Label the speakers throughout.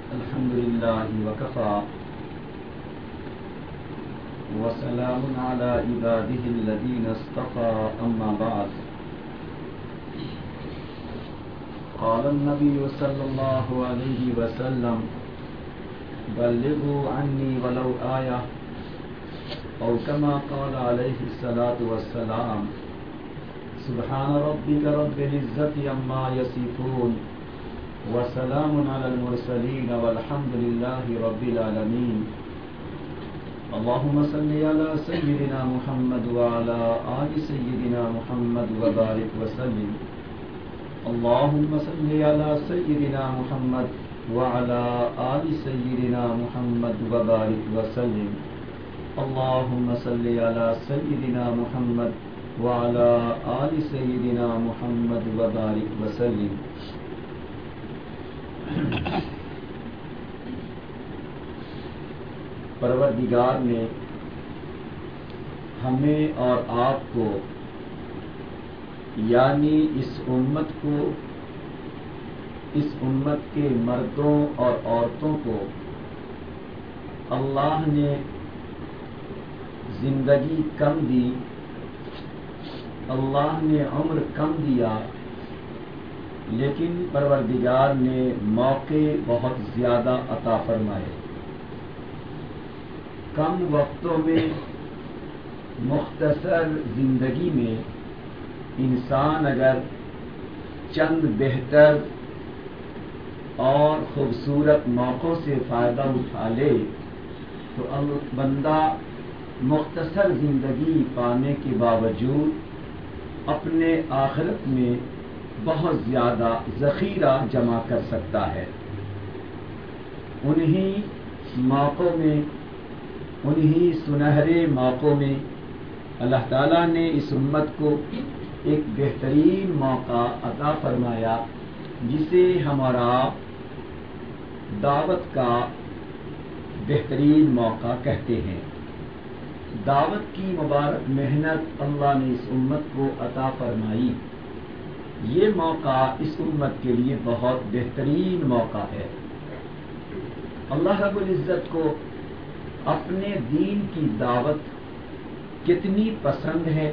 Speaker 1: الحمد لله وكفى وسلام على عباده الذين اصطفى أما بعد قال النبي صلى الله عليه وسلم بلغوا عني ولو آية أو كما قال عليه الصلاة والسلام سبحان ربك رب العزة عما يصفون وسلام على المرسلين والحمد لله رب العالمين اللهم صل على سيدنا محمد وعلى آل سيدنا محمد وبارك وسلم اللهم صل على سيدنا محمد وعلى آل سيدنا محمد وبارك وسلم اللهم صل على سيدنا محمد وعلى آل سيدنا محمد وبارك وسلم. پروردگار نے ہمیں اور آپ کو یعنی اس امت کو، اس امت کے مردوں اور عورتوں کو اللہ نے زندگی کم دی، اللہ نے عمر کم دیا، لیکن پروردگار نے موقع بہت زیادہ عطا فرمائے. کم وقتوں میں مختصر زندگی میں انسان اگر چند بہتر اور خوبصورت موقعوں سے فائدہ اٹھا لے تو بندہ مختصر زندگی پانے کے باوجود اپنے آخرت میں بہت زیادہ ذخیرہ جمع کر سکتا ہے. انہی موقعوں میں، انہی سنہرے موقعوں میں اللہ تعالیٰ نے اس امت کو ایک بہترین موقع عطا فرمایا جسے ہمارا دعوت کا بہترین موقع کہتے ہیں. دعوت کی مبارک محنت اللہ نے اس امت کو عطا فرمائی. یہ موقع اس امت کے لیے بہت بہترین موقع ہے. اللہ رب العزت کو اپنے دین کی دعوت کتنی پسند ہے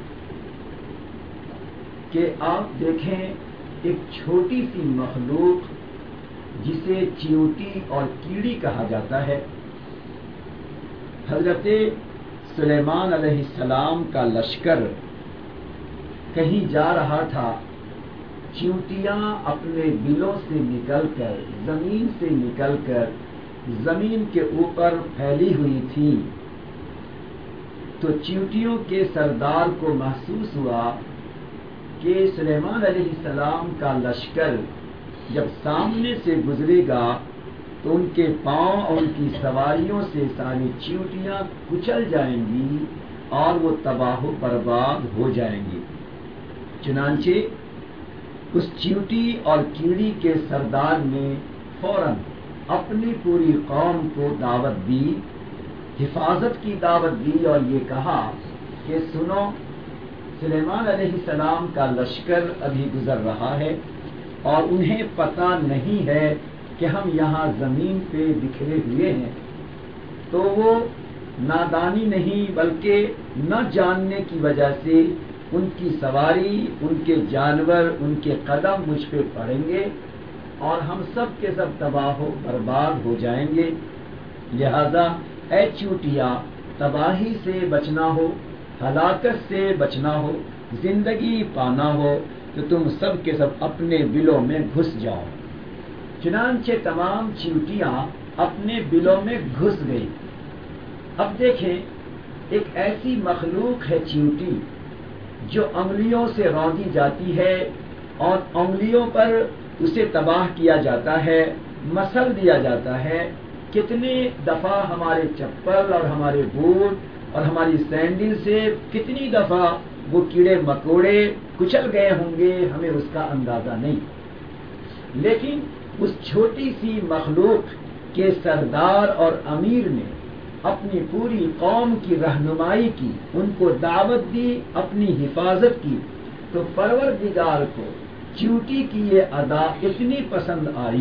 Speaker 1: کہ آپ دیکھیں ایک چھوٹی سی مخلوق جسے چیونٹی اور کیڑی کہا جاتا ہے، حضرت سلیمان علیہ السلام کا لشکر کہیں جا رہا تھا، چیونٹیاں اپنے بلوں سے نکل کر، زمین سے نکل کر زمین کے اوپر پھیلی ہوئی تھی. تو چیونٹیوں کے سردار کو محسوس ہوا کہ سلیمان علیہ السلام کا لشکر جب سامنے سے گزرے گا تو ان کے پاؤں اور ان کی سواریوں سے ساری چیونٹیاں کچل جائیں گی اور وہ تباہ و برباد ہو جائیں گی. چنانچہ اس چیونٹی اور کیڑی کے سردار نے فوراً اپنی پوری قوم کو دعوت دی، حفاظت کی دعوت دی اور یہ کہا کہ سنو، سلیمان علیہ السلام کا لشکر ابھی گزر رہا ہے اور انہیں پتہ نہیں ہے کہ ہم یہاں زمین پہ بکھرے ہوئے ہیں. تو وہ نادانی نہیں بلکہ نہ جاننے کی وجہ سے ان کی سواری، ان کے جانور، ان کے قدم مجھ پہ پڑیں گے اور ہم سب کے سب تباہ و برباد ہو جائیں گے. لہذا اے چیونٹیاں، تباہی سے بچنا ہو، ہلاکت سے بچنا ہو، زندگی پانا ہو تو تم سب کے سب اپنے بلوں میں گھس جاؤ. چنانچہ تمام چیونٹیاں اپنے بلوں میں گھس گئی. اب دیکھیں، ایک ایسی مخلوق ہے چیونٹی جو انگلیوں سے رونی جاتی ہے اور انگلیوں پر اسے تباہ کیا جاتا ہے، مسل دیا جاتا ہے. کتنے دفعہ ہمارے چپل اور ہمارے بوٹ اور ہماری سینڈل سے کتنی دفعہ وہ کیڑے مکوڑے کچل گئے ہوں گے، ہمیں اس کا اندازہ نہیں. لیکن اس چھوٹی سی مخلوق کے سردار اور امیر نے اپنی پوری قوم کی رہنمائی کی، ان کو دعوت دی، اپنی حفاظت کی، تو پروردگار کو چیونٹی کی یہ ادا اتنی پسند آئی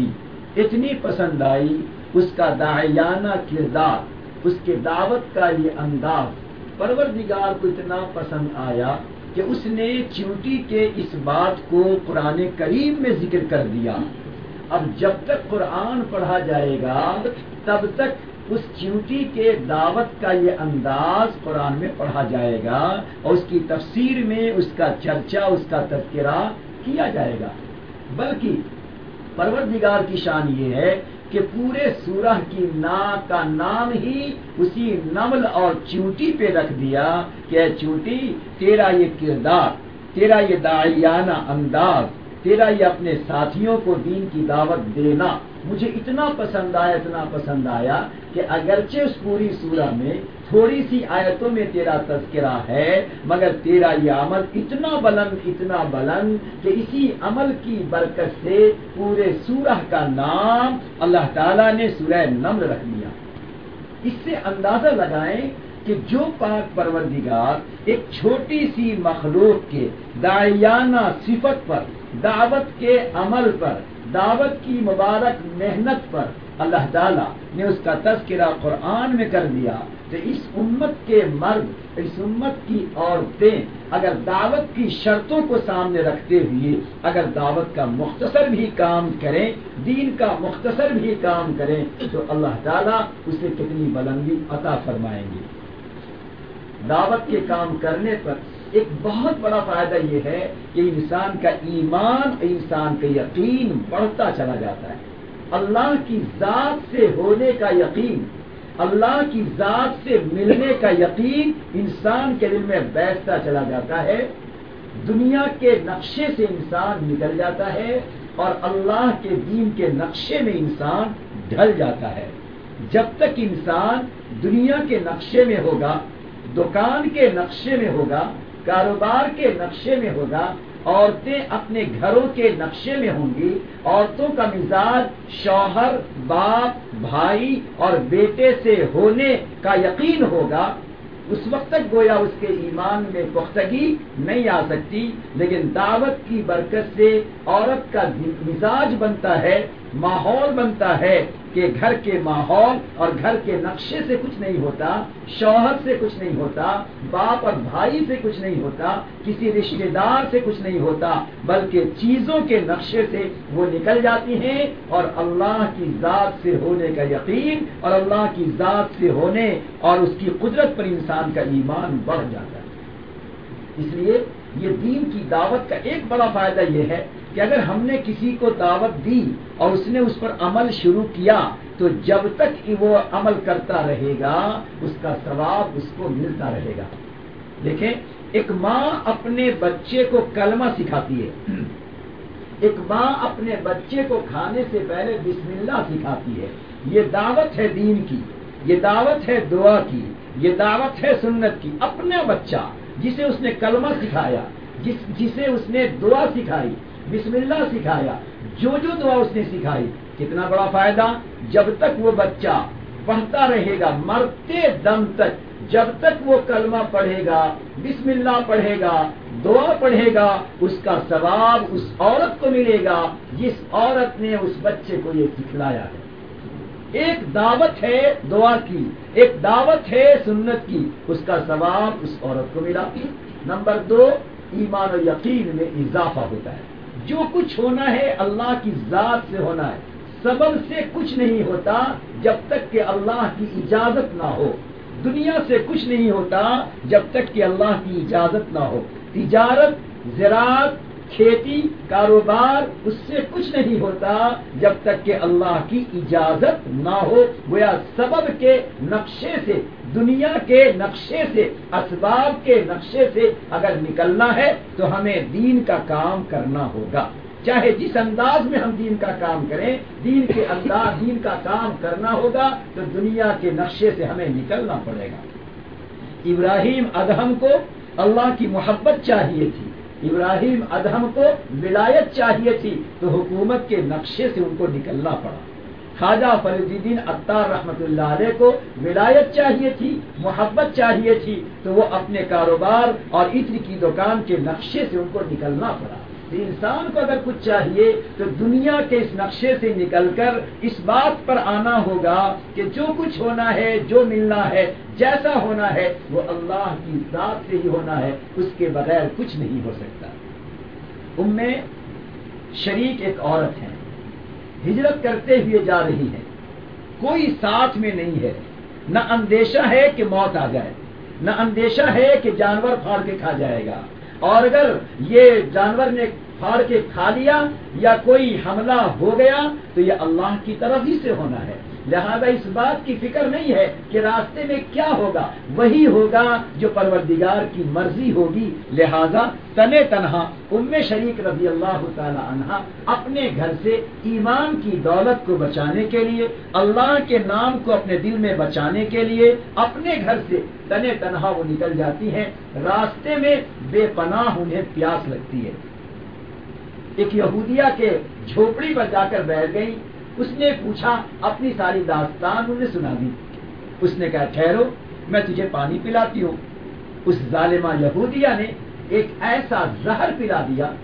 Speaker 1: اتنی پسند آئی اس کا داعیانہ کردار، اس کے دعوت کا یہ انداز پروردگار کو اتنا پسند آیا کہ اس نے چیونٹی کے اس بات کو قرآن کریم میں ذکر کر دیا۔ اب جب تک قرآن پڑھا جائے گا تب تک اس چیونٹی کے دعوت کا یہ انداز قرآن میں پڑھا جائے گا اور اس کی تفسیر میں اس کا چرچا، اس کا تذکرہ کیا جائے گا۔ بلکہ پروردگار کی شان یہ ہے کہ پورے سورہ کی نا کا نام ہی اسی نمل اور چیونٹی پہ رکھ دیا کہ اے چیونٹی، تیرا یہ کردار، تیرا یہ داعیانہ انداز، تیرا یہ اپنے ساتھیوں کو دین کی دعوت دینا مجھے اتنا پسند آیا، اتنا پسند آیا کہ اگرچہ اس پوری سورہ میں تھوڑی سی آیتوں میں تیرا تذکرہ ہے، مگر تیرا یہ عمل اتنا بلند کہ اسی عمل کی برکت سے پورے سورہ کا نام اللہ تعالیٰ نے سورہ نمل رکھ دیا۔ اس سے اندازہ لگائیں کہ جو پاک پروردگار ایک چھوٹی سی مخلوق کے داعیانہ صفت پر، دعوت کے عمل پر، دعوت کی مبارک محنت پر اللہ تعالیٰ نے اس کا تذکرہ قرآن میں کر دیا، تو اس امت کے مرد، اس امت کی عورتیں اگر دعوت کی شرطوں کو سامنے رکھتے ہوئے اگر دعوت کا مختصر بھی کام کریں، دین کا مختصر بھی کام کریں، تو اللہ تعالیٰ اسے کتنی بلندی عطا فرمائیں گے۔ دعوت کے کام کرنے پر ایک بہت بڑا فائدہ یہ ہے کہ انسان کا ایمان، انسان کا یقین بڑھتا چلا جاتا ہے۔ اللہ کی ذات سے ہونے کا یقین، اللہ کی ذات سے ملنے کا یقین انسان کے دل میں بیٹھتا چلا جاتا ہے، دنیا کے نقشے سے انسان نکل جاتا ہے اور اللہ کے دین کے نقشے میں انسان ڈھل جاتا ہے۔ جب تک انسان دنیا کے نقشے میں ہوگا، دکان کے نقشے میں ہوگا، کاروبار کے نقشے میں ہوگا، عورتیں اپنے گھروں کے نقشے میں ہوں گی، عورتوں کا مزاج شوہر، باپ، بھائی اور بیٹے سے ہونے کا یقین ہوگا، اس وقت تک گویا اس کے ایمان میں پختگی نہیں آ سکتی۔ لیکن دعوت کی برکت سے عورت کا مزاج بنتا ہے، ماحول بنتا ہے کہ گھر کے ماحول اور گھر کے نقشے سے کچھ نہیں ہوتا، شوہر سے کچھ نہیں ہوتا، باپ اور بھائی سے کچھ نہیں ہوتا، کسی رشتہ دار سے کچھ نہیں ہوتا، بلکہ چیزوں کے نقشے سے وہ نکل جاتی ہیں اور اللہ کی ذات سے ہونے کا یقین اور اللہ کی ذات سے ہونے اور اس کی قدرت پر انسان کا ایمان بڑھ جاتا ہے۔ اس لیے یہ دین کی دعوت کا ایک بڑا فائدہ یہ ہے کہ اگر ہم نے کسی کو دعوت دی اور اس نے اس پر عمل شروع کیا تو جب تک وہ عمل کرتا رہے گا اس کا ثواب اس کو ملتا رہے گا۔ دیکھیں، ایک ماں اپنے بچے کو کلمہ سکھاتی ہے، ایک ماں اپنے بچے کو کھانے سے پہلے بسم اللہ سکھاتی ہے۔ یہ دعوت ہے دین کی، یہ دعوت ہے دعا کی، یہ دعوت ہے سنت کی۔ اپنا بچہ جسے اس نے کلمہ سکھایا، جسے اس نے دعا سکھائی، بسم اللہ سکھایا، جو دعا اس نے سکھائی، کتنا بڑا فائدہ۔ جب تک وہ بچہ پڑھتا رہے گا مرتے دم تک، جب تک وہ کلمہ پڑھے گا، بسم اللہ پڑھے گا، دعا پڑھے گا، اس کا ثواب اس عورت کو ملے گا جس عورت نے اس بچے کو یہ سکھلایا ہے۔ ایک دعوت ہے دعا کی، ایک دعوت ہے سنت کی، اس کا ثواب اس عورت کو ملا۔ نمبر 2، ایمان و یقین میں اضافہ ہوتا ہے۔ جو کچھ ہونا ہے اللہ کی ذات سے ہونا ہے، سبب سے کچھ نہیں ہوتا جب تک کہ اللہ کی اجازت نہ ہو۔ دنیا سے کچھ نہیں ہوتا جب تک کہ اللہ کی اجازت نہ ہو۔ تجارت، زراعت، کھیتی، کاروبار، اس سے کچھ نہیں ہوتا جب تک کہ اللہ کی اجازت نہ ہو۔ گویا سبب کے نقشے سے، دنیا کے نقشے سے، اسباب کے نقشے سے اگر نکلنا ہے تو ہمیں دین کا کام کرنا ہوگا۔ چاہے جس انداز میں ہم دین کا کام کریں، دین کے انداز، دین کا کام کرنا ہوگا تو دنیا کے نقشے سے ہمیں نکلنا پڑے گا۔ ابراہیم ادہم کو اللہ کی محبت چاہیے تھی، ابراہیم ادہم کو ولایت چاہیے تھی، تو حکومت کے نقشے سے ان کو نکلنا پڑا۔ خواجہ فرید الدین عطار رحمۃ اللہ علیہ کو ولایت چاہیے تھی، محبت چاہیے تھی، تو وہ اپنے کاروبار اور عطر کی دکان کے نقشے سے ان کو نکلنا پڑا۔ تو انسان کو اگر کچھ چاہیے تو دنیا کے اس نقشے سے نکل کر اس بات پر آنا ہوگا کہ جو کچھ ہونا ہے، جو ملنا ہے، جیسا ہونا ہے، وہ اللہ کی ذات سے ہی ہونا ہے، اس کے بغیر کچھ نہیں ہو سکتا۔ شریک ایک عورت ہے، ہجرت کرتے ہوئے جا رہی ہے، کوئی ساتھ میں نہیں ہے، نہ اندیشہ ہے کہ موت آ جائے، نہ اندیشہ ہے کہ جانور پھاڑ کے کھا جائے گا، اور اگر یہ جانور نے پھاڑ کے کھا لیا یا کوئی حملہ ہو گیا تو یہ اللہ کی طرف ہی سے ہونا ہے، لہذا اس بات کی فکر نہیں ہے کہ راستے میں کیا ہوگا، وہی ہوگا جو پروردگار کی مرضی ہوگی۔ لہذا تنے تنہا شریک رضی اللہ تعالی عنہ اپنے گھر سے ایمان کی دولت کو بچانے کے لیے، اللہ کے نام کو اپنے دل میں بچانے کے لیے اپنے گھر سے تنے تنہا وہ نکل جاتی ہیں۔ راستے میں بے پناہ انہیں پیاس لگتی ہے، ایک یہودیہ کے جھوپڑی پر جا کر بیٹھ گئی، اس نے پوچھا، اپنی ساری داستان انہیں سنا دی، اس نے کہا ٹھہرو میں تجھے پانی پلاتی ہوں۔ اس ظالمہ یہودیہ نے ایک ایسا زہر پلا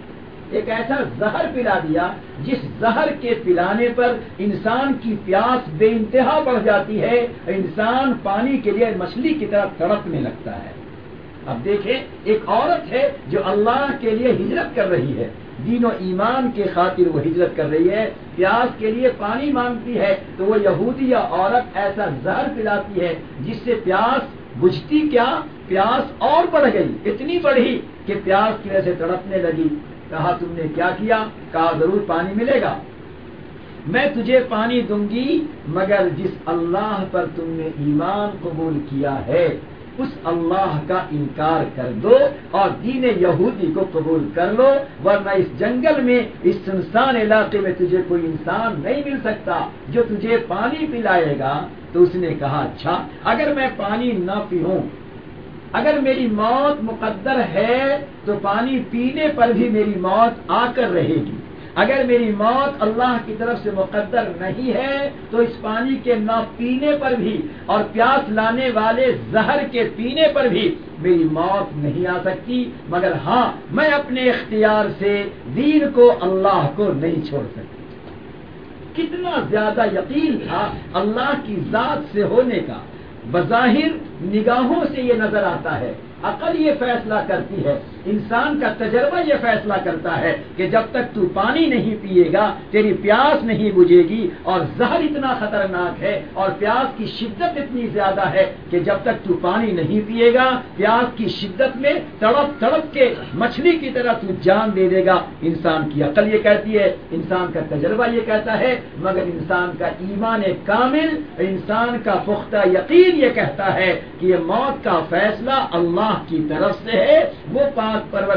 Speaker 1: دیا جس زہر کے پلانے پر انسان کی پیاس بے انتہا بڑھ جاتی ہے، انسان پانی کے لیے مچھلی کی طرح تڑپنے لگتا ہے۔ اب دیکھیں، ایک عورت ہے جو اللہ کے لیے ہجرت کر رہی ہے، دین و ایمان کے خاطر وہ ہجرت کر رہی ہے، پیاس کے لیے پانی مانگتی ہے تو وہ یہودی یا عورت ایسا زہر پلاتی ہے جس سے پیاس بجھتی کیا، پیاس اور بڑھ گئی، اتنی بڑھی کہ پیاس کی وجہ سے تڑپنے لگی۔ کہا تم نے کیا کیا؟ کہا ضرور پانی ملے گا، میں تجھے پانی دوں گی مگر جس اللہ پر تم نے ایمان قبول کیا ہے اس اللہ کا انکار کر دو اور دین یہودی کو قبول کر لو، ورنہ اس جنگل میں، اس سنسان علاقے میں تجھے کوئی انسان نہیں مل سکتا جو تجھے پانی پلائے گا۔ تو اس نے کہا اچھا، اگر میں پانی نہ پیوں، اگر میری موت مقدر ہے تو پانی پینے پر بھی میری موت آ کر رہے گی، اگر میری موت اللہ کی طرف سے مقدر نہیں ہے تو اس پانی کے نہ پینے پر بھی اور پیاس لانے والے زہر کے پینے پر بھی میری موت نہیں آ سکتی، مگر ہاں میں اپنے اختیار سے دین کو، اللہ کو نہیں چھوڑ سکتی۔ کتنا زیادہ یقین تھا اللہ کی ذات سے ہونے کا۔ بظاہر نگاہوں سے یہ نظر آتا ہے، عقل یہ فیصلہ کرتی ہے، انسان کا تجربہ یہ فیصلہ کرتا ہے کہ جب تک تو پانی نہیں پیے گا تیری پیاس نہیں بجھے گی، اور زہر اتنا خطرناک ہے اور پیاس کی شدت اتنی زیادہ ہے کہ جب تک تو پانی نہیں پیے گا پیاس کی شدت میں تڑپ تڑپ کے مچھلی کی طرح تو جان دے دے گا۔ انسان کی عقل یہ کہتی ہے، انسان کا تجربہ یہ کہتا ہے، مگر انسان کا ایمان کامل، انسان کا پختہ یقین یہ کہتا ہے کہ یہ موت کا فیصلہ اللہ کی طرف سے ہے۔ وہ پاک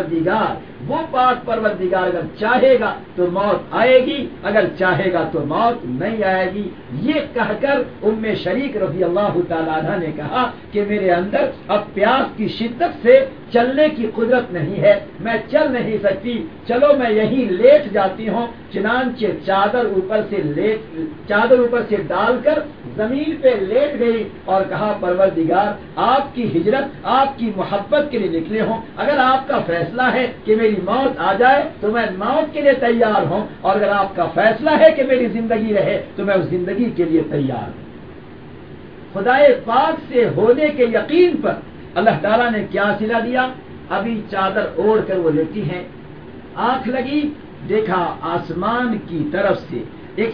Speaker 1: پروردگار اگر چاہے گا تو موت آئے گی، اگر چاہے گا تو موت نہیں آئے گی۔ یہ کہہ کر شریک رضی اللہ تعالیٰ عنہ نے کہا کہ میرے اندر اب پیاس کی شدت سے چلنے کی قدرت نہیں ہے، میں چل نہیں سکتی، چلو میں یہیں لیٹ جاتی ہوں۔ چنانچہ چادر اوپر سے ڈال کر زمین پہ لیٹ گئی اور کہا پروردگار آپ کی ہجرت، آپ کی محبت کے لیے نکلے ہوں، اگر آپ کا فیصلہ ہے کہ میری موت آ جائے تو میں موت کے لیے تیار ہوں، اور اگر آپ کا فیصلہ ہے کہ میری زندگی رہے تو میں اس زندگی کے لیے تیار ہوں۔ خدائے پاک سے ہونے کے یقین پر اللہ تعالیٰ نے کیا صلہ دیا؟ ابھی چادر اوڑھ کر وہ لیٹی ہیں، آنکھ لگی، دیکھا آسمان کی طرف سے ایک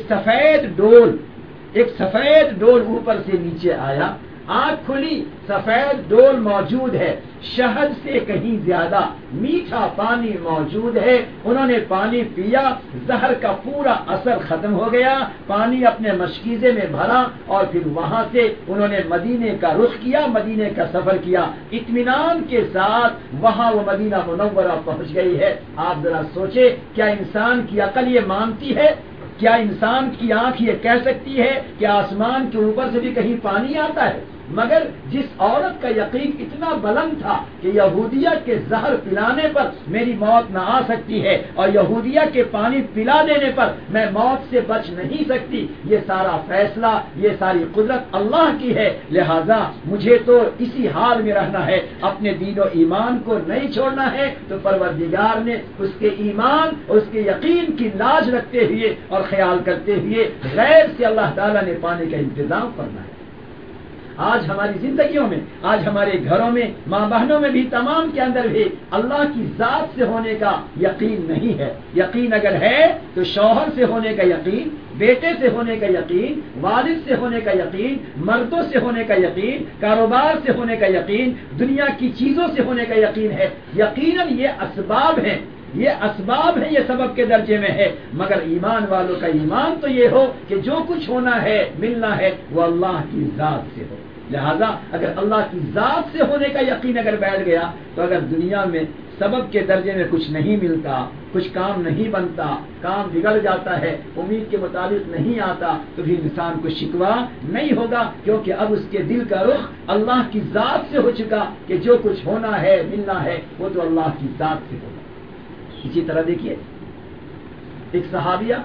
Speaker 1: سفید ڈول اوپر سے نیچے آیا، آنکھ کھلی، سفید ڈول موجود ہے، شہد سے کہیں زیادہ میٹھا پانی موجود ہے۔ انہوں نے پانی پیا، زہر کا پورا اثر ختم ہو گیا، پانی اپنے مشکیزے میں بھرا، اور پھر وہاں سے انہوں نے مدینے کا رخ کیا، مدینے کا سفر کیا، اطمینان کے ساتھ وہاں وہ مدینہ منورہ پہنچ گئی ہے۔ آپ ذرا سوچیں، کیا انسان کی عقل یہ مانتی ہے؟ کیا انسان کی آنکھ یہ کہہ سکتی ہے کہ آسمان کے اوپر سے بھی کہیں پانی آتا ہے؟ مگر جس عورت کا یقین اتنا بلند تھا کہ یہودیہ کے زہر پلانے پر میری موت نہ آ سکتی ہے اور یہودیہ کے پانی پلا دینے پر میں موت سے بچ نہیں سکتی، یہ سارا فیصلہ، یہ ساری قدرت اللہ کی ہے، لہذا مجھے تو اسی حال میں رہنا ہے، اپنے دین و ایمان کو نہیں چھوڑنا ہے۔ تو پروردگار نے اس کے ایمان اور اس کے یقین کی لاج رکھتے ہوئے اور خیال کرتے ہوئے غیر سے اللہ تعالیٰ نے پانی کا انتظام کرنا ہے۔ آج ہماری زندگیوں میں، آج ہمارے گھروں میں، ماں بہنوں میں بھی، تمام کے اندر بھی اللہ کی ذات سے ہونے کا یقین نہیں ہے۔ یقین اگر ہے تو شوہر سے ہونے کا یقین، بیٹے سے ہونے کا یقین، والد سے ہونے کا یقین، مردوں سے ہونے کا یقین، کاروبار سے ہونے کا یقین، دنیا کی چیزوں سے ہونے کا یقین ہے۔ یقیناً یہ اسباب ہیں، یہ اسباب ہیں، یہ سبب کے درجے میں ہے، مگر ایمان والوں کا ایمان تو یہ ہو کہ جو کچھ ہونا ہے، ملنا ہے، وہ اللہ کی ذات سے ہو۔ لہذا اگر اللہ کی ذات سے ہونے کا یقین اگر بیٹھ گیا تو اگر دنیا میں سبب کے درجے میں کچھ نہیں ملتا، کچھ کام نہیں بنتا، کام بگڑ جاتا ہے، امید کے مطابق نہیں آتا، تو بھی انسان کو شکوہ نہیں ہوگا، کیونکہ اب اس کے دل کا رخ اللہ کی ذات سے ہو چکا کہ جو کچھ ہونا ہے، ملنا ہے، وہ تو اللہ کی ذات سے ہوگا۔ اسی طرح دیکھیے ایک صحابیہ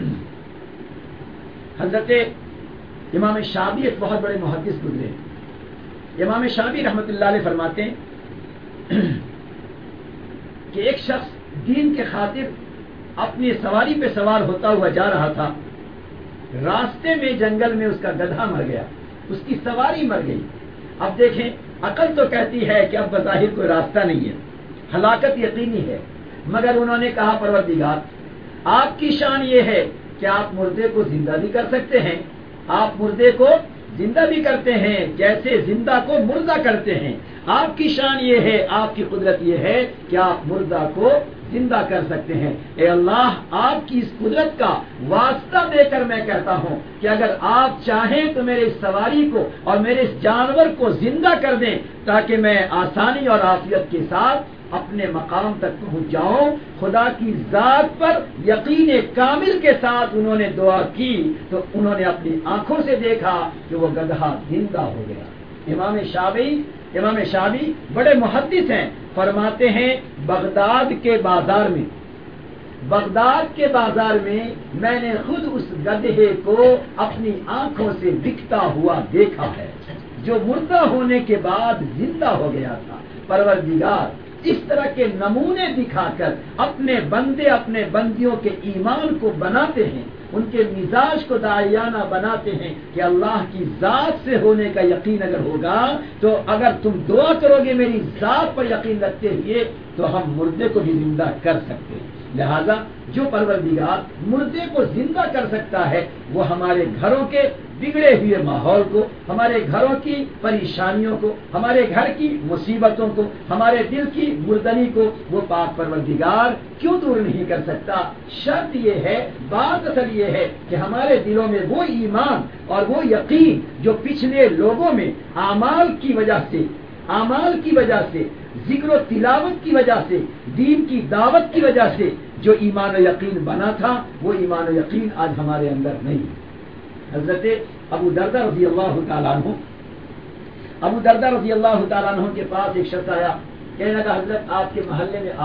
Speaker 1: حضرت امام شافعی ایک بہت بڑے محدث گزرے ہیں۔ امام شافعی رحمۃ اللہ علیہ فرماتے ہیں کہ ایک شخص دین کے خاطر اپنی سواری پہ سوار ہوتا ہوا جا رہا تھا، راستے میں جنگل میں اس کا گدھا مر گیا، اس کی سواری مر گئی۔ اب دیکھیں، عقل تو کہتی ہے کہ اب بظاہر کوئی راستہ نہیں ہے، ہلاکت یقینی ہے، مگر انہوں نے کہا پروردگار آپ کی شان یہ ہے کہ آپ مردے کو زندہ بھی کر سکتے ہیں، آپ مردے کو زندہ بھی کرتے ہیں جیسے زندہ کو مردہ کرتے ہیں، آپ کی شان یہ ہے، آپ کی قدرت یہ ہے کہ آپ مردہ کو زندہ کر سکتے ہیں۔ اے اللہ، آپ کی اس قدرت کا واسطہ دے کر میں کہتا ہوں کہ اگر آپ چاہیں تو میرے اس سواری کو اور میرے اس جانور کو زندہ کر دیں تاکہ میں آسانی اور عافیت کے ساتھ اپنے مقام تک پہنچ جاؤں۔ خدا کی ذات پر یقین کامل کے ساتھ انہوں نے دعا کی تو انہوں نے اپنی آنکھوں سے دیکھا کہ وہ گدھا زندہ ہو گیا۔ امام شافعی بڑے محدث ہیں، فرماتے ہیں بغداد کے بازار میں میں نے خود اس گدھے کو اپنی آنکھوں سے بکتا ہوا دیکھا ہے، جو مردہ ہونے کے بعد زندہ ہو گیا تھا۔ پروردگار اس طرح کے نمونے دکھا کر اپنے بندیوں کے ایمان کو بناتے ہیں، ان کے مزاج کو داعیانہ بناتے ہیں کہ اللہ کی ذات سے ہونے کا یقین اگر ہوگا تو اگر تم دعا کرو گے میری ذات پر یقین رکھتے ہوئے تو ہم مردے کو بھی زندہ کر سکتے ہیں۔ لہذا جو پروردگار مردے کو زندہ کر سکتا ہے وہ ہمارے گھروں کے بگڑے ہوئے ماحول کو، ہمارے گھروں کی پریشانیوں کو، ہمارے گھر کی مصیبتوں کو، ہمارے دل کی مردنی کو وہ پاک پروردگار کیوں دور نہیں کر سکتا؟ شرط یہ ہے، بات اصل یہ ہے کہ ہمارے دلوں میں وہ ایمان اور وہ یقین جو پچھلے لوگوں میں اعمال کی وجہ سے ذکر و تلاوت کی وجہ سے، دین کی دعوت کی وجہ سے جو ایمان و یقین بنا تھا وہ ایمان و یقین آج ہمارے اندر نہیں ہے۔ حضرت ابو دردہ رضی اللہ تعالیٰ عنہ کے پاس ایک شخص آیا، کہنے لگا حضرت آپ کے محلے میں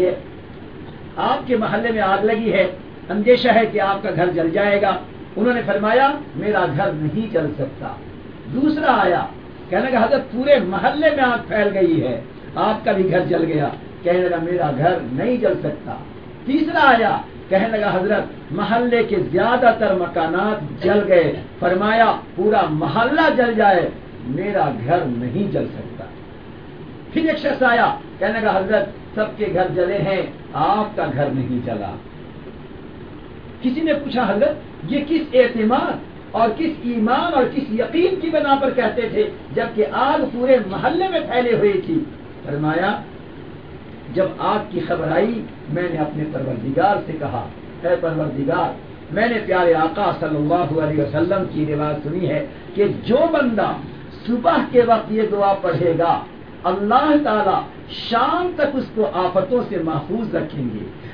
Speaker 1: آگ لگی ہے، اندیشہ ہے کہ آپ کا گھر جل جائے گا۔ انہوں نے فرمایا میرا گھر نہیں جل سکتا۔ دوسرا آیا، کہنے لگا حضرت پورے محلے میں آگ پھیل گئی ہے، آپ کا بھی گھر جل گیا۔ کہنے لگا میرا گھر نہیں جل سکتا۔ تیسرا آیا، کہنے لگا حضرت محلے کے زیادہ تر مکانات جل گئے، فرمایا پورا محلہ جل جائے میرا گھر نہیں جل سکتا۔ پھر ایک شخص آیا، کہنے لگا حضرت سب کے گھر جلے ہیں، آپ کا گھر نہیں جلا۔ کسی نے پوچھا حضرت یہ کس اعتماد اور کس ایمان اور کس یقین کی بنا پر کہتے تھے جبکہ آگ پورے محلے میں پھیلے ہوئی تھی؟ فرمایا جب آگ کی خبر آئی میں نے اپنے پروردگار سے کہا اے پروردگار، میں نے پیارے آقا صلی اللہ علیہ وسلم کی روایت سنی ہے کہ جو بندہ صبح کے وقت یہ دعا پڑھے گا اللہ تعالی شام تک اس کو آفتوں سے محفوظ رکھیں گے،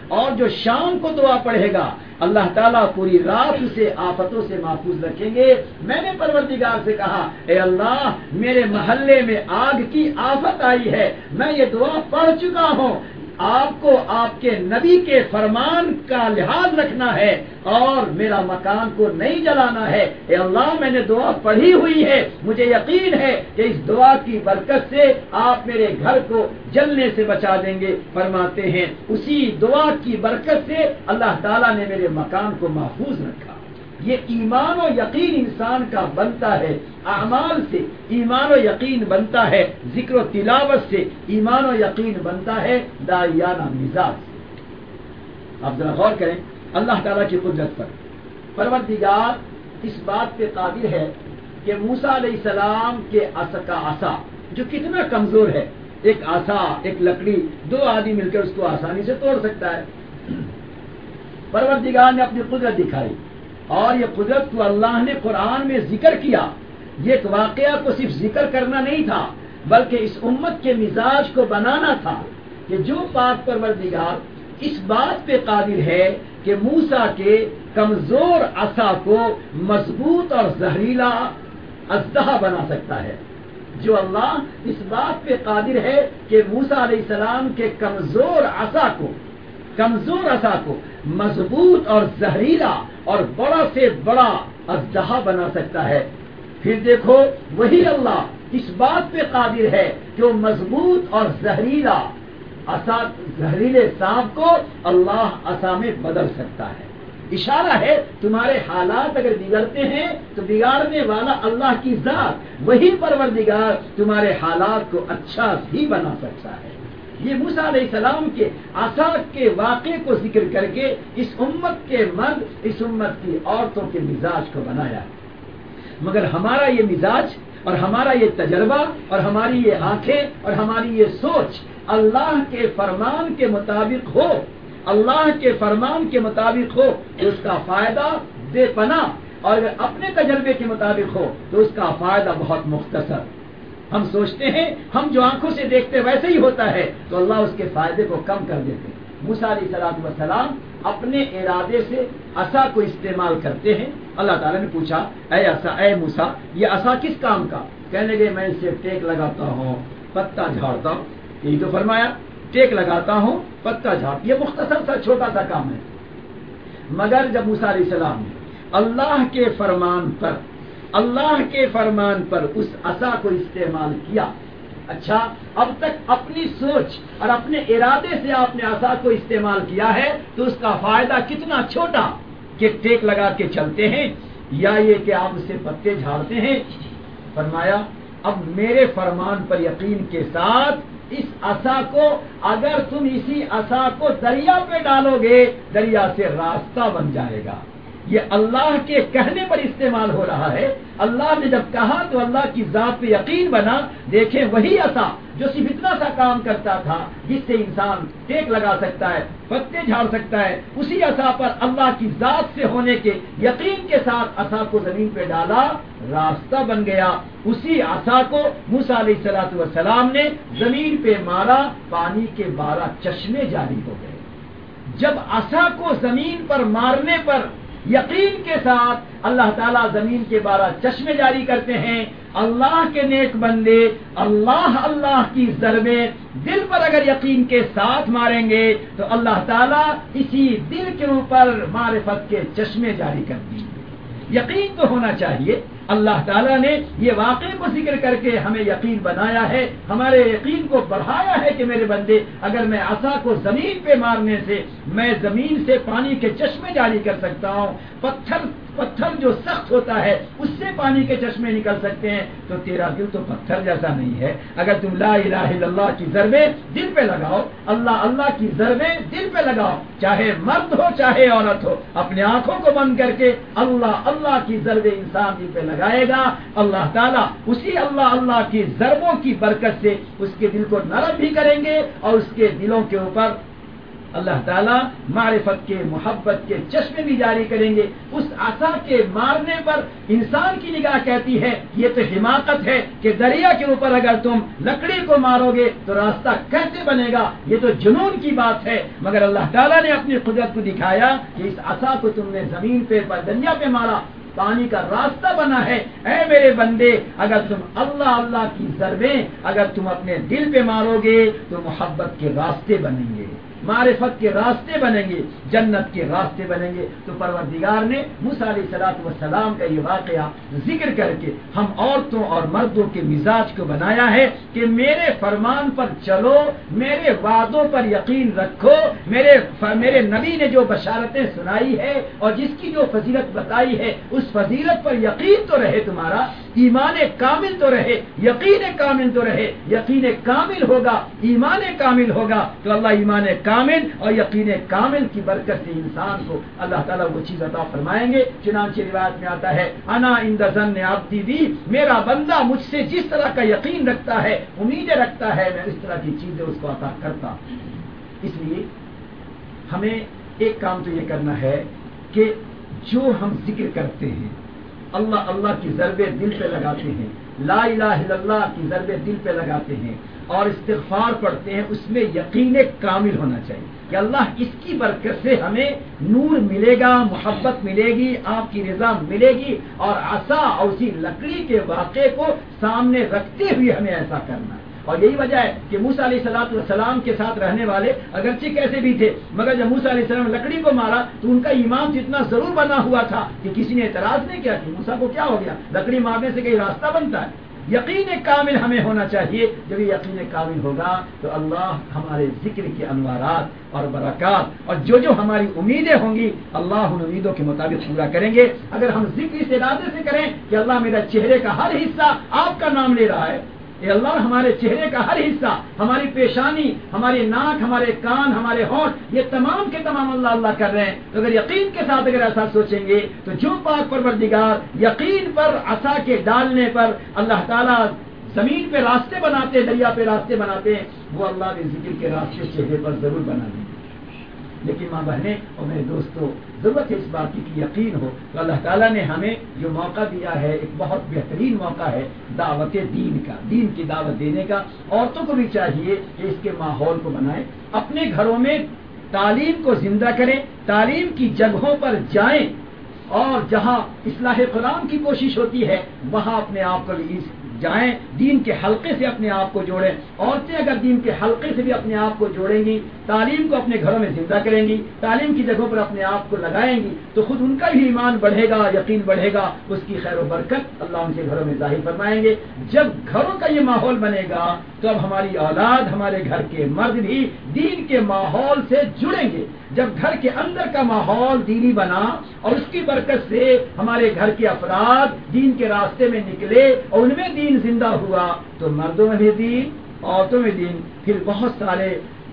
Speaker 1: اور جو شام کو دعا پڑھے گا اللہ تعالیٰ پوری رات اسے آفتوں سے محفوظ رکھیں گے۔ میں نے پروردگار سے کہا اے اللہ میرے محلے میں آگ کی آفت آئی ہے، میں یہ دعا پڑھ چکا ہوں، آپ کو آپ کے نبی کے فرمان کا لحاظ رکھنا ہے اور میرا مکان کو نہیں جلانا ہے۔ اے اللہ میں نے دعا پڑھی ہوئی ہے، مجھے یقین ہے کہ اس دعا کی برکت سے آپ میرے گھر کو جلنے سے بچا دیں گے۔ فرماتے ہیں اسی دعا کی برکت سے اللہ تعالیٰ نے میرے مکان کو محفوظ رکھا۔ یہ ایمان و یقین انسان کا بنتا ہے، اعمال سے ایمان و یقین بنتا ہے، ذکر و تلاوت سے ایمان و یقین بنتا ہے، داعیانہ مزاج سے۔ آپ ذرا غور کریں اللہ تعالیٰ کی قدرت پر۔ پروردگار اس بات پہ قادر ہے کہ موسیٰ علیہ السلام کے عصا کا عصا جو کتنا کمزور ہے، ایک عصا ایک لکڑی دو آدمی مل کر اس کو آسانی سے توڑ سکتا ہے۔ پروردگار نے اپنی قدرت دکھائی اور یہ قدرت کو اللہ نے قرآن میں ذکر کیا۔ یہ ایک واقعہ کو صرف ذکر کرنا نہیں تھا بلکہ اس امت کے مزاج کو بنانا تھا کہ جو پاک پروردگار اس بات پہ قادر ہے کہ موسیٰ کے کمزور عصا کو مضبوط اور زہریلا اژدہا بنا سکتا ہے، جو اللہ اس بات پہ قادر ہے کہ موسیٰ علیہ السلام کے کمزور عصا کو مضبوط اور زہریلا اور بڑا سے بڑا اژدہا بنا سکتا ہے، پھر دیکھو وہی اللہ اس بات پہ قادر ہے کہ وہ مضبوط اور زہریلا زہریلے سانپ کو اللہ عصا میں بدل سکتا ہے۔ اشارہ ہے تمہارے حالات اگر بگڑتے ہیں تو بگاڑنے والا اللہ کی ذات، وہی پروردگار تمہارے حالات کو اچھا بھی بنا سکتا ہے۔ یہ موسیٰ علیہ السلام کے عصا کے واقعے کو ذکر کر کے اس امت کے مرد اس امت کی عورتوں کے مزاج کو بنایا، مگر ہمارا یہ مزاج اور ہمارا یہ تجربہ اور ہماری یہ آنکھیں اور ہماری یہ سوچ اللہ کے فرمان کے مطابق ہو، اللہ کے فرمان کے مطابق ہو تو اس کا فائدہ بے پناہ، اور اگر اپنے تجربے کے مطابق ہو تو اس کا فائدہ بہت مختصر۔ ہم سوچتے ہیں ہم جو آنکھوں سے دیکھتے ویسے ہی ہوتا ہے تو اللہ اس کے فائدے کو کم کر دیتے ہیں۔ موسیٰ علیہ السلام اپنے ارادے سے عصا کو استعمال کرتے ہیں۔ اللہ تعالیٰ نے پوچھا اے موسیٰ یہ عصا کس کام کا؟ کہنے لگے میں اسے ٹیک لگاتا ہوں پتا جھاڑتا ہوں۔ یہی تو فرمایا ٹیک لگاتا ہوں پتا جھاڑتا، یہ مختصر سا چھوٹا سا کام ہے، مگر جب موسیٰ علیہ السلام نے اللہ کے فرمان پر اس عصا کو استعمال کیا، اچھا اب تک اپنی سوچ اور اپنے ارادے سے آپ نے عصا کو استعمال کیا ہے تو اس کا فائدہ کتنا چھوٹا کہ ٹیک لگا کے چلتے ہیں یا یہ کہ آپ اسے پتے جھاڑتے ہیں۔ فرمایا اب میرے فرمان پر یقین کے ساتھ اس عصا کو اگر تم اسی عصا کو دریا پہ ڈالو گے دریا سے راستہ بن جائے گا۔ یہ اللہ کے کہنے پر استعمال ہو رہا ہے۔ اللہ نے جب کہا تو اللہ کی ذات پہ یقین بنا۔ دیکھیں وہی عصا جو صرف اتنا سا کام کرتا تھا جس سے انسان ٹیک لگا سکتا ہے پتے جھاڑ سکتا ہے، اسی عصا پر اللہ کی ذات سے ہونے کے یقین کے ساتھ عصا کو زمین پہ ڈالا، راستہ بن گیا۔ اسی عصا کو موسیٰ علیہ السلام نے زمین پہ مارا، پانی کے 12 چشمے جاری ہو گئے۔ جب عصا کو زمین پر مارنے پر یقین کے ساتھ اللہ تعالیٰ زمین کے 12 چشمے جاری کرتے ہیں، اللہ کے نیک بندے اللہ کی ضربیں دل پر اگر یقین کے ساتھ ماریں گے تو اللہ تعالیٰ اسی دل کے اوپر معرفت کے چشمے جاری کر دیں گے۔ یقین تو ہونا چاہیے۔ اللہ تعالیٰ نے یہ واقعے کو ذکر کر کے ہمیں یقین بنایا ہے، ہمارے یقین کو بڑھایا ہے کہ میرے بندے اگر میں عصا کو زمین پہ مارنے سے میں زمین سے پانی کے چشمے جاری کر سکتا ہوں، پتھر جو سخت ہوتا ہے اس سے پانی کے چشمے نکل سکتے ہیں، تو تیرا دل تو پتھر جیسا نہیں ہے۔ اگر تم لا الہ الا اللہ کی ضربیں دل پہ لگاؤ، اللہ کی ضربیں دل پہ لگاؤ، چاہے مرد ہو چاہے عورت ہو، اپنے آنکھوں کو بند کر کے اللہ کی ضربیں انسان دل پہ لگائے گا، اللہ تعالیٰ اسی اللہ کی ضربوں کی برکت سے اس کے دل کو نرم بھی کریں گے اور اس کے دلوں کے اوپر اللہ تعالیٰ معرفت کے محبت کے چشمے بھی جاری کریں گے. اس عصا کے مارنے پر انسان کی نگاہ کہتی ہے یہ تو حماقت ہے کہ دریا کے اوپر اگر تم لکڑی کو مارو گے تو راستہ کیسے بنے گا, یہ تو جنون کی بات ہے. مگر اللہ تعالیٰ نے اپنی قدرت کو دکھایا کہ اس عصا کو تم نے زمین پہ دریا پہ مارا, پانی کا راستہ بنا ہے. اے میرے بندے, اگر تم اللہ اللہ کی ضربیں اگر تم اپنے دل پہ مارو گے تو محبت کے راستے بنیں گے, معرفت کے راستے بنیں گے, جنت کے راستے بنیں گے. تو پروردگار نے موسیٰ علیہ الصلوۃ والسلام کا یہ واقعہ ذکر کر کے ہم عورتوں اور مردوں کے مزاج کو بنایا ہے کہ میرے فرمان پر چلو, میرے وعدوں پر یقین رکھو. میرے نبی نے جو بشارتیں سنائی ہے اور جس کی جو فضیلت بتائی ہے اس فضیلت پر یقین تو رہے, تمہارا ایمان کامل تو رہے, یقین کامل تو رہے. یقین کامل ہوگا, ایمان کامل ہوگا تو اللہ ایمان کامل اور یقین کامل کی برکت سے انسان کو اللہ تعالیٰ وہ چیز عطا فرمائیں گے. چنانچہ روایت میں آتا ہے انا عند ظن عبدی بی, میرا بندہ مجھ سے جس طرح کا یقین رکھتا ہے, امیدیں رکھتا ہے, میں اس طرح کی چیزیں اس کو عطا کرتا. اس لیے ہمیں ایک کام تو یہ کرنا ہے کہ جو ہم ذکر کرتے ہیں, اللہ اللہ کی ضربیں دل پہ لگاتے ہیں, لا الہ الا اللہ کی ضربیں دل پہ لگاتے ہیں اور استغفار پڑھتے ہیں, اس میں یقین کامل ہونا چاہیے کہ اللہ اس کی برکت سے ہمیں نور ملے گا, محبت ملے گی, آپ کی رضا ملے گی. اور عصا اور اسی لکڑی کے واقعے کو سامنے رکھتے ہوئے ہمیں ایسا کرنا ہے. اور یہی وجہ ہے کہ موسیٰ علیہ السلام کے ساتھ رہنے والے اگرچہ کیسے بھی تھے, مگر جب موسیٰ علیہ السلام نے لکڑی کو مارا تو ان کا ایمان اتنا ضرور بنا ہوا تھا کہ کسی نے اعتراض نہیں کیا کہ موسیٰ کو کیا ہو گیا, لکڑی مارنے سے کہیں راستہ بنتا ہے. یقین کامل ہمیں ہونا چاہیے. جب یہ یقین کامل ہوگا تو اللہ ہمارے ذکر کے انوارات اور برکات اور جو ہماری امیدیں ہوں گی اللہ ان امیدوں کے مطابق پورا کریں گے. اگر ہم ذکر اس ارادے سے کریں کہ اللہ میرا چہرے کا ہر حصہ آپ کا نام لے رہا ہے, اے اللہ ہمارے چہرے کا ہر حصہ, ہماری پیشانی, ہماری ناک, ہمارے کان, ہمارے ہونٹ, یہ تمام کے تمام اللہ اللہ کر رہے ہیں. تو اگر یقین کے ساتھ اگر ایسا سوچیں گے تو جو پاک پروردگار یقین پر عصا کے ڈالنے پر اللہ تعالیٰ زمین پہ راستے بناتے, دریا پہ راستے بناتے ہیں, وہ اللہ کے ذکر کے راستے چہرے پر ضرور بنا دیں گے. لیکن ماں بہنیں اور میرے دوستوں, ضرورت ہے اس بات کی یقین ہو تو اللہ تعالیٰ نے ہمیں جو موقع دیا ہے ایک بہت بہترین موقع ہے دعوت دین کا, دین کی دعوت دینے کا. عورتوں کو بھی چاہیے کہ اس کے ماحول کو بنائیں, اپنے گھروں میں تعلیم کو زندہ کریں, تعلیم کی جگہوں پر جائیں اور جہاں اصلاح قرآن کی کوشش ہوتی ہے وہاں اپنے آپ کو جائیں, دین کے حلقے سے اپنے آپ کو جوڑیں. عورتیں اگر دین کے حلقے سے بھی اپنے آپ کو جوڑیں گی, تعلیم کو اپنے گھروں میں زندہ کریں گی, تعلیم کی جگہوں پر اپنے آپ کو لگائیں گی تو خود ان کا بھی ایمان بڑھے گا, یقین بڑھے گا, اس کی خیر و برکت اللہ ان کے گھروں میں ظاہر فرمائیں گے. جب گھروں کا یہ ماحول بنے گا تو اب ہماری اولاد, ہمارے گھر کے مرد بھی دین کے ماحول سے جڑیں گے. جب گھر کے اندر کا ماحول دینی بنا اور اس کی برکت سے ہمارے گھر کے افراد دین کے راستے میں نکلے اور ان میں دین زندہ ہوا تو مردوں میں بھی دین, عورتوں میں دین. پھر بہت سارے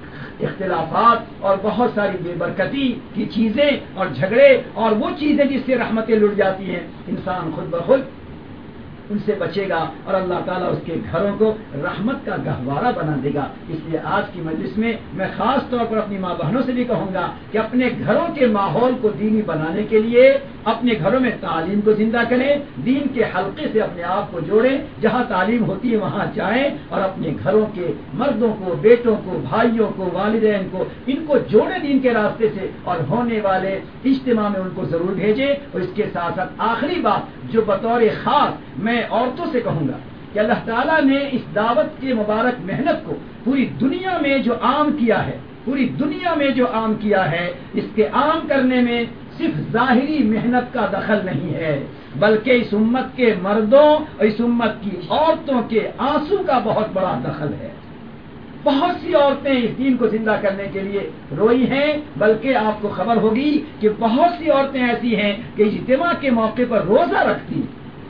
Speaker 1: اختلافات اور بہت ساری بے برکتی کی چیزیں اور جھگڑے اور وہ چیزیں جس سے رحمتیں لٹ جاتی ہیں, انسان خود بخود ان سے بچے گا اور اللہ تعالیٰ اس کے گھروں کو رحمت کا گہوارہ بنا دے گا. اس لیے آج کی مجلس میں میں خاص طور پر اپنی ماں بہنوں سے بھی کہوں گا کہ اپنے گھروں کے ماحول کو دینی بنانے کے لیے اپنے گھروں میں تعلیم کو زندہ کریں, دین کے حلقے سے اپنے آپ کو جوڑیں, جہاں تعلیم ہوتی ہے وہاں جائیں اور اپنے گھروں کے مردوں کو, بیٹوں کو, بھائیوں کو, والدین کو, ان کو جوڑیں دین کے راستے سے اور ہونے والے اجتماع میں ان کو ضرور بھیجیں. اور اس کے ساتھ ساتھ آخری بات جو بطور خاص میں عورتوں سے کہوں گا کہ اللہ تعالیٰ نے اس دعوت کے مبارک محنت کو پوری دنیا میں جو عام کیا ہے, پوری دنیا میں جو عام کیا ہے, اس کے عام کرنے میں صرف ظاہری محنت کا دخل نہیں ہے بلکہ اس امت کے مردوں اور اس امت کی عورتوں کے آنسو کا بہت بڑا دخل ہے. بہت سی عورتیں اس دین کو زندہ کرنے کے لیے روئی ہیں, بلکہ آپ کو خبر ہوگی کہ بہت سی عورتیں ایسی ہیں کہ اجتماع کے موقع پر روزہ رکھتی,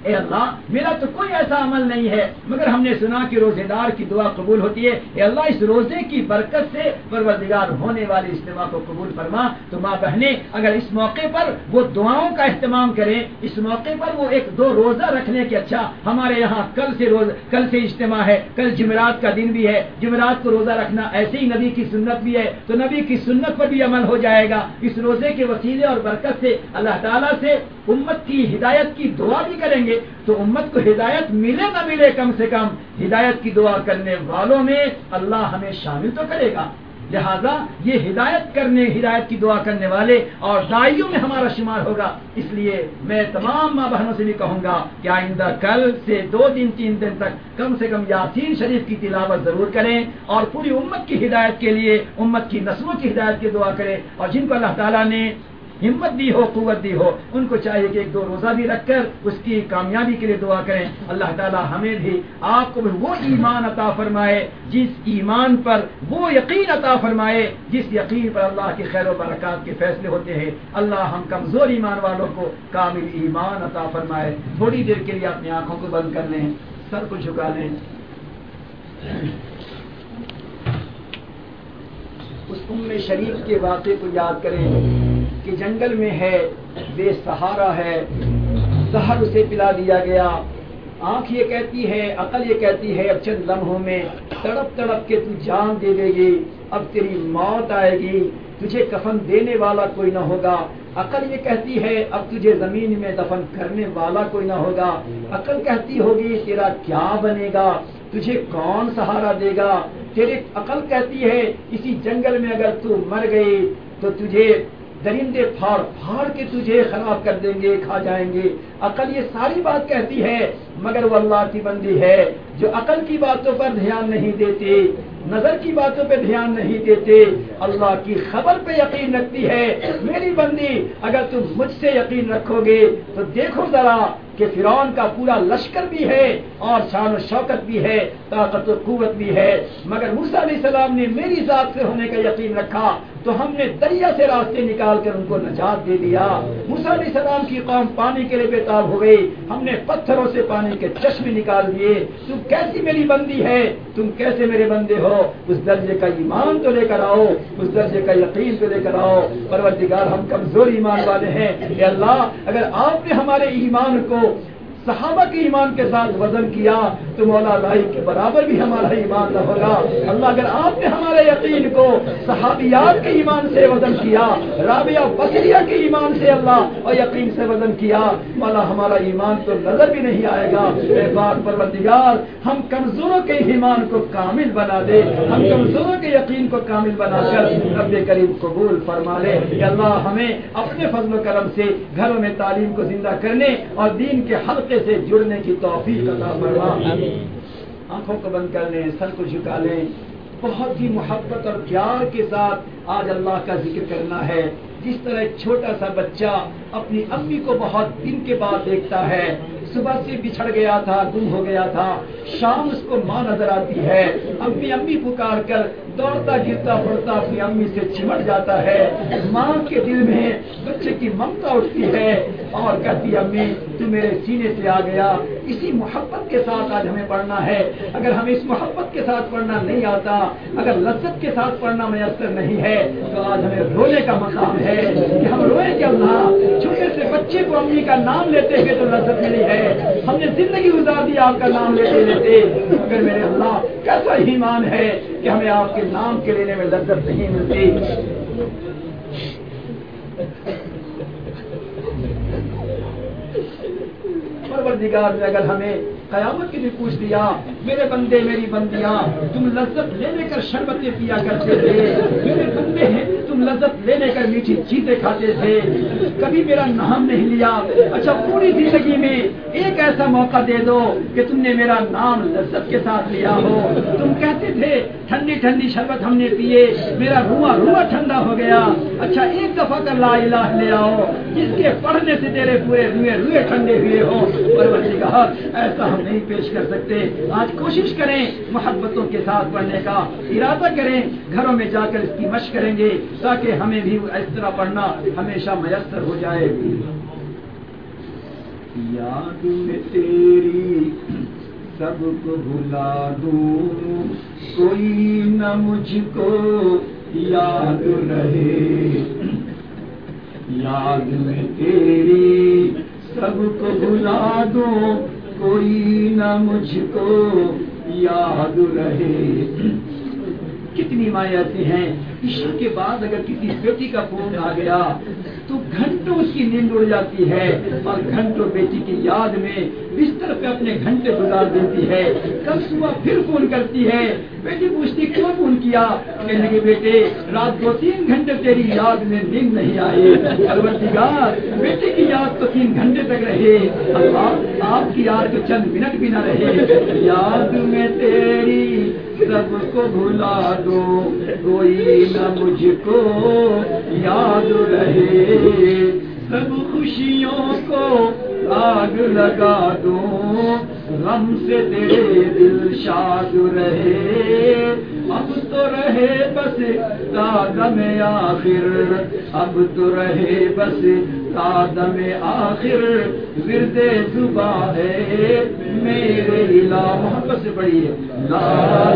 Speaker 1: اے اللہ میرا تو کوئی ایسا عمل نہیں ہے مگر ہم نے سنا کہ روزے دار کی دعا قبول ہوتی ہے، اے اللہ اس روزے کی برکت سے پروردگار ہونے والی اجتماع کو قبول فرما۔ تو ماں بہنیں اگر اس موقع پر وہ دعاؤں کا اہتمام کریں، اس موقع پر وہ ایک دو روزہ رکھنے کے، اچھا ہمارے یہاں کل سے اجتماع ہے، کل جمعرات کا دن بھی ہے، جمعرات کو روزہ رکھنا ایسے ہی نبی کی سنت بھی ہے، تو نبی کی سنت پر بھی عمل ہو جائے گا۔ اس روزے کے وسیلے اور برکت سے اللہ تعالیٰ سے امت کی ہدایت کی دعا بھی کریں گے، تو امت کو ہدایت ملے نہ ملے کم سے کم ہدایت کی دعا کرنے والوں میں اللہ ہمیں شامل تو کرے گا۔ لہذا یہ ہدایت کی دعا کرنے والے اور داعیوں میں ہمارا شمار ہوگا۔ اس لیے میں تمام ماں بہنوں سے بھی کہوں گا کہ آئندہ کل سے 2 دن 3 دن تک کم سے کم یاسین شریف کی تلاوت ضرور کریں اور پوری امت کی ہدایت کے لیے، امت کی نسلوں کی ہدایت کی دعا کریں، اور جن کو اللہ تعالیٰ نے ہمت دی ہو، قوت دی ہو، ان کو چاہیے کہ 1-2 روزہ بھی رکھ کر اس کی کامیابی کے لیے دعا کریں۔ اللہ تعالیٰ ہمیں بھی آپ کو بھی وہ ایمان عطا فرمائے جس ایمان پر، وہ یقین عطا فرمائے جس یقین پر اللہ کی خیر و برکات کے فیصلے ہوتے ہیں۔ اللہ ہم کمزور ایمان والوں کو کامل ایمان عطا فرمائے۔ تھوڑی دیر کے لیے اپنی آنکھوں کو بند کر لیں، سر کو جھکا لیں، اس شریف کے واقعے کو یاد کریں کہ جنگل میں ہے، بے سہارا ہے، زہر اسے پلا دیا گیا، آنکھ یہ کہتی ہے، عقل یہ کہتی ہے اب چند لمحوں میں تڑپ تڑپ کے تو جان دے دے گی، اب تیری موت آئے گی، تجھے کفن دینے والا کوئی نہ ہوگا۔ عقل یہ کہتی ہے اب تجھے زمین میں دفن کرنے والا کوئی نہ ہوگا۔ عقل کہتی ہوگی تیرا کیا بنے گا، تجھے کون سہارا دے گا۔ تیرے عقل کہتی ہے اسی جنگل میں اگر تو مر گئی تو تجھے درندے پھاڑ پھاڑ کے تجھے خراب کر دیں گے، کھا جائیں گے۔ عقل یہ ساری بات کہتی ہے، مگر وہ اللہ کی بندی ہے جو عقل کی باتوں پر دھیان نہیں دیتی، نظر کی باتوں پہ دھیان نہیں دیتے، اللہ کی خبر پہ یقین رکھتی ہے۔ میری بندی اگر تم مجھ سے یقین رکھو گے تو دیکھو ذرا کہ فرعون کا پورا لشکر بھی ہے اور شان و شوکت بھی ہے، طاقت و قوت بھی ہے، مگر موسیٰ علیہ السلام نے میری ذات سے ہونے کا یقین رکھا تو ہم نے دریا سے راستے نکال کر ان کو نجات دے دیا۔ موسیٰ علیہ السلام کی قوم پانی کے لیے بے تاب ہو گئی، ہم نے پتھروں سے پانی کے چشمے نکال دیے۔ تم کیسی میری بندی ہے، تم کیسے میرے بندے ہو، اس درجے کا ایمان تو لے کر آؤ، اس درجے کا یقین تو لے کر آؤ۔ پروردگار ہم کمزور ایمان والے ہیں، اے اللہ اگر آپ نے ہمارے ایمان کو صحابہ کے ایمان کے ساتھ وزن کیا تو مولا لائی کے برابر بھی ہمارا ایمان نہ ہوگا۔ اللہ اگر آپ نے ہمارے یقین کو صحابیات کے ایمان سے وزن کیا، رابعہ بصریہ کے ایمان سے اللہ اور یقین سے وزن کیا، مولا ہمارا ایمان تو نظر بھی نہیں آئے گا۔ اے پاک پروردگار ہم کمزوروں کے ایمان کو کامل بنا دے، ہم کمزوروں کے یقین کو کامل بنا کر رب کریم قبول فرما لے۔ اے اللہ ہمیں اپنے فضل و کرم سے گھروں میں تعلیم کو زندہ کرنے اور دین کے حلقے سے جڑنے کی توفیق عطا فرما۔ آنکھوں کو بند کر لیں، سر کو جھکا لیں، بہت ہی محبت اور پیار کے ساتھ آج اللہ کا ذکر کرنا ہے۔ جس طرح ایک چھوٹا سا بچہ اپنی امی کو بہت دن کے بعد دیکھتا ہے، صبح سے بچھڑ گیا تھا، گم ہو گیا تھا، شام اس کو ماں نظر آتی ہے، امی امی پکار کر دوڑتا گرتا پڑتا اپنی امی سے چمٹ جاتا ہے۔ ماں کے دل میں بچے کی ممتا اٹھتی ہے اور کہتی امی تو میرے سینے سے آ گیا۔ اسی محبت کے ساتھ آج ہمیں پڑھنا ہے۔ اگر ہمیں اس محبت کے ساتھ پڑھنا نہیں آتا، اگر لذت کے ساتھ پڑھنا میسر نہیں ہے تو آج ہمیں رونے کا مقام ہے کہ ہم روئیں کہ اللہ چھوٹے سے بچے کو امی کا نام لیتے ہوئے تو لذت ملی ہے، ہم نے زندگی گزار دی آپ کا نام لیتے لیتے، مگر میرے اللہ کیسا ایمان ہے کہ ہمیں آپ کے نام کے لینے میں لذت نہیں ملتی۔ پروردگار نے اگر ہمیں قیامت کے لیے پوچھ دیا میرے بندے میری بندیاں تم لذت لے لے کر شربتیں پیا کرتے تھے، میرے بندے ہیں تم لذت لے لے کر میٹھی چیزیں کھاتے تھے، کبھی میرا نام نہیں لیا، اچھا پوری زندگی میں ایک ایسا موقع دے دو کہ تم نے میرا نام لذت کے ساتھ لیا ہو۔ تم کہتے تھے ٹھنڈی ٹھنڈی شربت ہم نے پیے، میرا رواں ٹھنڈا ہو گیا، اچھا ایک دفعہ کا لا الہ لے آؤ جس کے پڑھنے سے تیرے پورے روئے ٹھنڈے ہوئے ہو۔ پروردگار ایسا ہم نہیں پیش کر سکتے، آج کوشش کریں محبتوں کے ساتھ پڑھنے کا ارادہ کریں، گھروں میں جا کر اس کی مشق کریں گے تاکہ ہمیں بھی اس طرح پڑھنا ہمیشہ میسر ہو جائے۔ یاد میں تیری سب کو بھلا دوں، کوئی نہ مجھ کو یاد رہے، یاد میں تیری سب کو بھلا دوں، کوئی نہ مجھ کو یاد رہے۔ کتنی مائیں ایسی ہیں عشاء کے بعد اگر کسی بیٹی کا فون آ گیا تو گھنٹوں اس کی نیند اڑ جاتی ہے اور گھنٹوں بیٹی کی یاد میں بستر پہ اپنے گھنٹے گزار دیتی ہے۔ کل صبح پھر فون کرتی ہے، بیٹی پوچھتی کیوں فون کیا؟ کہنے لگے بیٹے رات 2-3 گھنٹے تیری یاد میں نیند نہیں آئی، پروردگار بیٹے کی یاد تو 3 گھنٹے تک رہے، اللہ آپ کی یاد تو چند منٹ بھی نہ رہے۔ یاد میں تیری سب کو بھلا دو، کوئی نہ مجھ کو یاد رہے، سب خوشیوں کو آگ لگا دوں، غم سے تیرے دل شاد رہے، اب تو رہے بس قدم آخر، اب تو رہے بس قدم آخر، ورد زباں ہے میرے الہ۔ محبت سے پڑھیے لا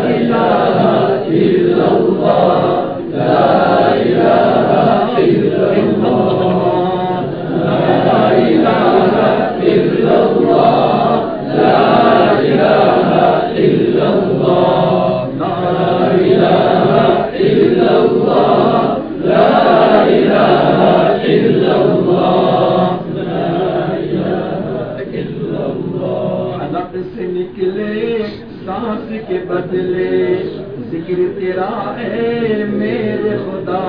Speaker 1: الہ الا اللہ، لا الہ الا اللہ، لا الہ الا اللہ، لا الہ الا اللہ، لا الہ الا اللہ، لا الہ الا اللہ، لا الہ الا اللہ۔ حلق سے نکلے سانس کے بدلے ذکر تیرا ہے میرے خدا۔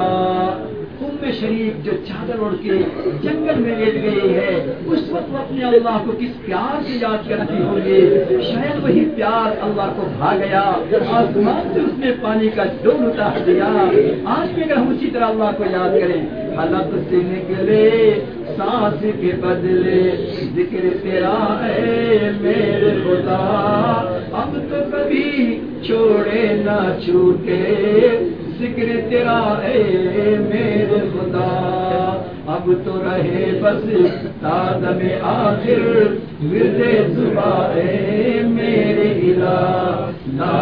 Speaker 1: شریف جو چادر اوڑھ کے جنگل میں لیٹ گئی ہے، اس وقت وہ اپنے اللہ کو کس پیار سے یاد کرتی ہوگی، شاید وہی پیار اللہ کو بھا گیا، آسمان سے اس نے پانی کا ڈول اتار دیا۔ آج بھی اگر ہم اسی طرح اللہ کو یاد کریں، حلق سے نکلے سانس کے بدلے ذکر تیرا ہے میرے خدا، اب تو کبھی چھوڑے نہ چھوٹے ذکر تیرا اے میرے خدا، اب تو رہے بس قدم آخر، ورد زباں اے میرے الہ۔ لا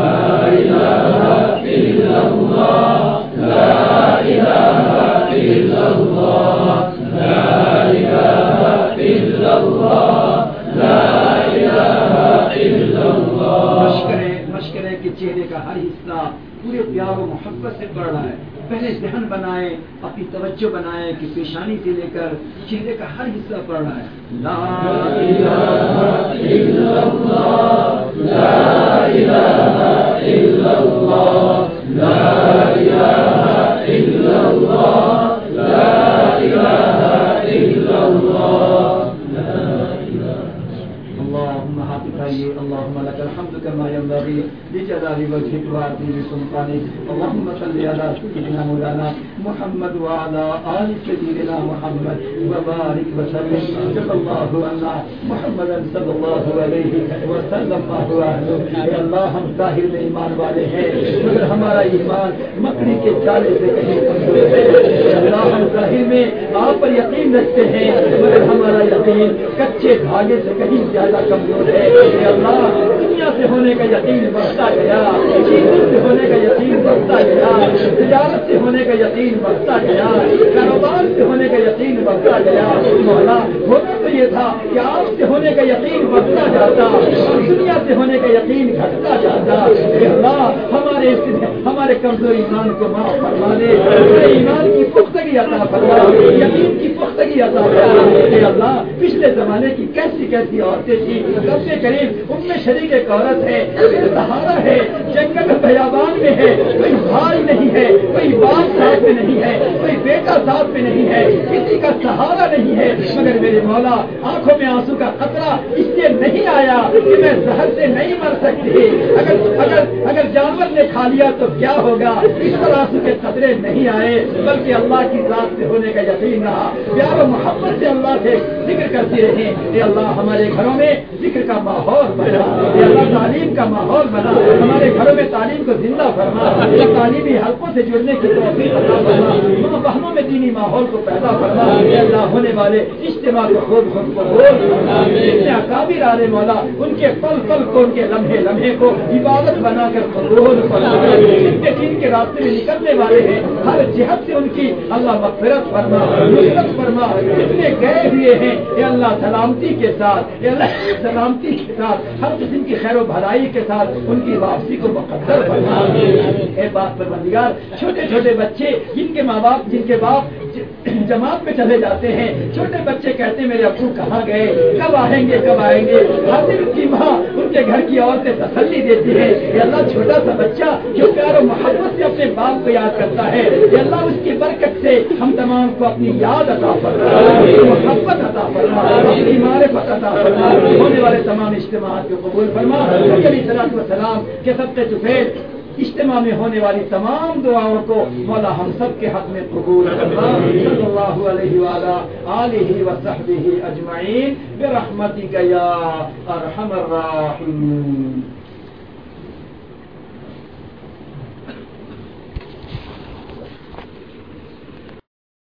Speaker 1: الہ الا اللہ، لا الہ الا اللہ، لا الہ الا اللہ، لا الہ الا اللہ۔ مشکرے کے چہرے کا ہر حصہ پورے پیار و محبت سے پڑھ رہا ہے۔ پہلے ذہن بنائیں، اپنی توجہ بنائیں کہ پیشانی سے لے کر چہرے کا ہر حصہ پڑھ رہا ہے۔ لا الہ الا اللہ، لا الہ الا اللہ، لا الہ الا اللہ، لا الہ الا اللہ۔ اللهم حافظ اللهم لك الحمد كما ينبغي لجلال وجهك وعظيم سلطانك، اللهم صل على سيدنا مولانا محمد وعلى آل سيدنا محمد وبارك وسلم، صلى الله على محمد صلی اللہ علیہ وسلم۔ اے اللہ ہم ظاہر میں ایمان والے ہیں مگر ہمارا ایمان مکڑی کے جالے سے کہیں کمزور ہے۔ اے اللہ ہم ظاہر میں آپ پر یقین رکھتے ہیں مگر ہمارا یقین کچے دھاگے سے کہیں زیادہ کمزور ہے۔ اے اللہ دنیا سے ہونے کا یقین بڑھتا گیا، چیزوں سے ہونے کا یقین بڑھتا گیا، تجارت سے ہونے کا یقین بڑھتا گیا، کاروبار سے ہونے کا یقین بڑھتا گیا۔ مولا ہونا تو یہ تھا کہ آپ سے ہونے کا یقین بڑھتا جاتا اور دنیا سے ہونے کا یقین گھٹتا جاتا۔ اے اللہ ہمارے کمزور ایمان کو معاف فرما دے، ایمان کی پختگی عطا فرما، یقین کی پختگی عطا فرما۔ اے اللہ پچھلے زمانے کی کیسی کیسی عورتیں تھیں، رب کریم ان میں شریک ایک عورت ہے، سہارا ہے، جنگل بیابان میں ہے، کوئی بھائی نہیں ہے، کوئی باپ ساتھ میں نہیں ہے، کوئی بیٹا ساتھ میں نہیں ہے، کسی کا سہارا نہیں ہے، مگر میرے مولا آنکھوں میں آنسو کا خطرہ اس لیے نہیں آیا کہ میں زہر سے نہیں مر سکتی، اگر جانور نے کھا لیا تو کیا ہوگا، اس پر آنسو کے خطرے نہیں آئے، بلکہ اللہ کی ذات سے ہونے کا یقین رہا، پیار و محبت سے اللہ سے ذکر کرتی رہیں. اے اللہ ہمارے گھروں میں ذکر کا ماحول بنا, اے اللہ تعلیم کا ماحول بنا, ہمارے گھروں میں تعلیم کو زندہ فرما, تعلیمی حلقوں سے جڑنے کی توفیق عطا فرما, ماں بہنوں میں دینی ماحول کو پیدا فرما. اے اللہ ہونے والے اجتماع کو خود قبول فرما. جتنے اکابر آلے مولا ان کے پل پل کو, ان کے لمحے لمحے کو عبادت بنا کر قبول فرما. جتنے دین کے راستے میں نکلنے والے ہیں ہر جہت سے ان کی اللہ مغفرت فرما, نصرت فرما. جتنے گئے ہوئے ہیں اے اللہ سلامتی کے ساتھ, اے اللہ سلامتی کے ساتھ ہر قسم کی خیر و بھلائی کے ساتھ ان کی واپسی کو مقدر فرما. اے بات پروردگار چھوٹے چھوٹے بچے جن کے ماں باپ, جن کے باپ جماعت میں چلے جاتے ہیں, چھوٹے بچے کہتے ہیں میرے ابو کہاں گئے, کب آئیں گے کب آئیں گے. حاضر کی ماں ان کے گھر کی عورتیں تسلی دیتی ہے. یہ اللہ چھوٹا سا بچہ جو پیار و محبت سے اپنے باپ کو یاد کرتا ہے, یہ اللہ اس کی برکت سے ہم تمام کو اپنی یاد عطا فرما, محبت عطا فرما, اپنی معرفت عطا فرما. ہونے والے تمام اجتماعات کو قبول فرما. نبی علیہ الصلوۃ والسلام کے صدقے طفیل اجتماع میں ہونے والی تمام دعاؤں کو مولا ہم سب کے حق میں قبول فرما. صلی اللہ علیہ وعلی آلہ وصحبہ اجمعین برحمتک یا ارحم الراحمین.